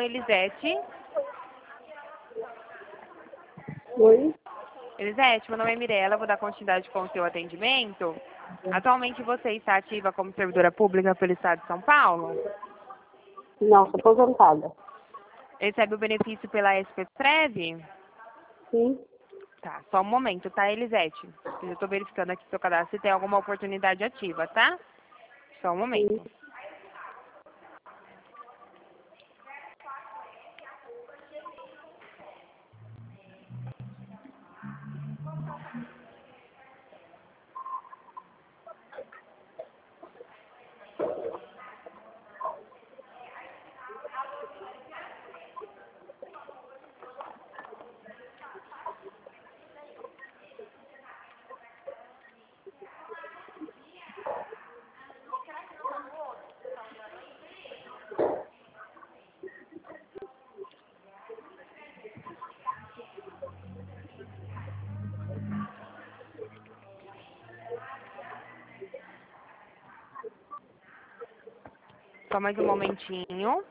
Oi, Elisete. Oi? Elisete, meu nome é Mirella, vou dar continuidade com o seu atendimento. Atualmente você está ativa como servidora pública pelo Estado de São Paulo? Não, sou aposentada. Recebe o benefício pela SPTREV? Sim. Tá, só um momento, tá, Elisete? Eu estou verificando aqui seu cadastro se tem alguma oportunidade ativa, tá? Só um momento. Sim. Só mais um momentinho.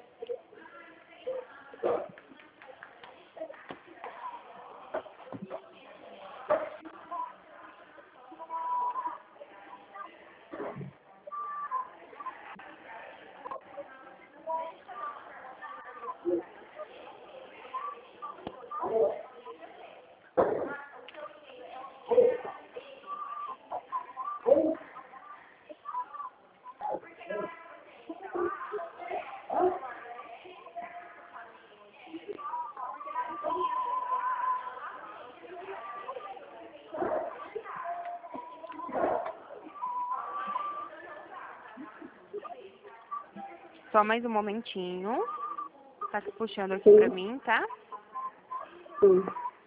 Só mais um momentinho. Tá puxando aqui pra mim, tá? Sim.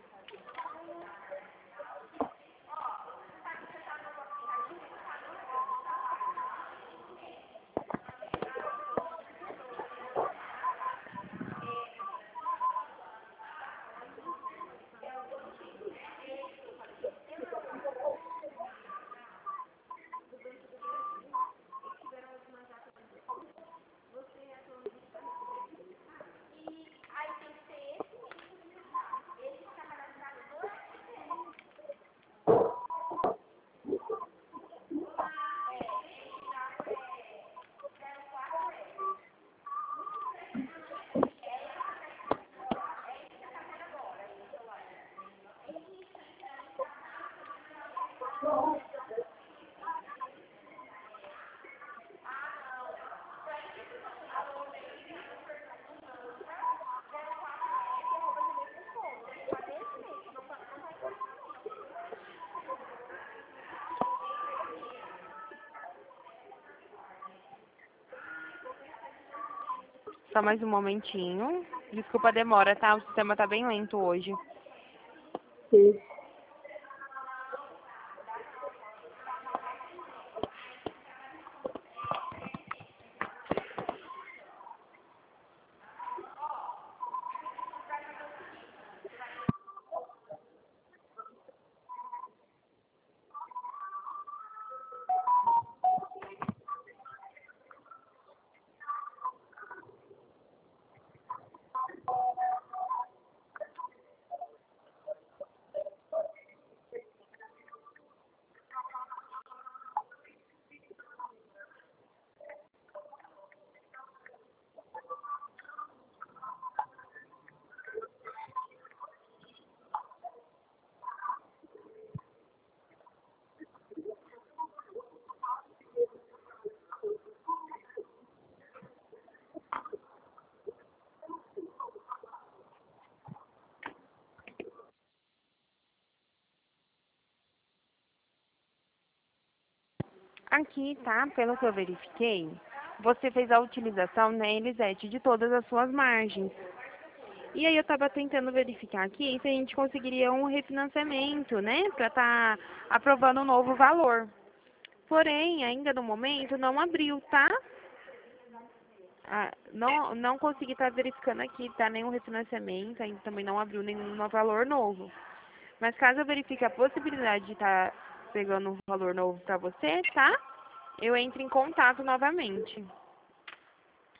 Só mais um momentinho. Desculpa a demora, tá? O sistema tá bem lento hoje. Sim. Aqui, tá? Pelo que eu verifiquei, você fez a utilização, né, Elisete, de todas as suas margens. E aí eu tava tentando verificar aqui se a gente conseguiria um refinanciamento, né, pra tá aprovando um novo valor. Porém, ainda no momento não abriu, tá? Não consegui estar verificando aqui, tá? Nenhum refinanciamento, ainda também não abriu nenhum valor novo. Mas caso eu verifique a possibilidade de estar pegando um valor novo para você, tá? Eu entro em contato novamente.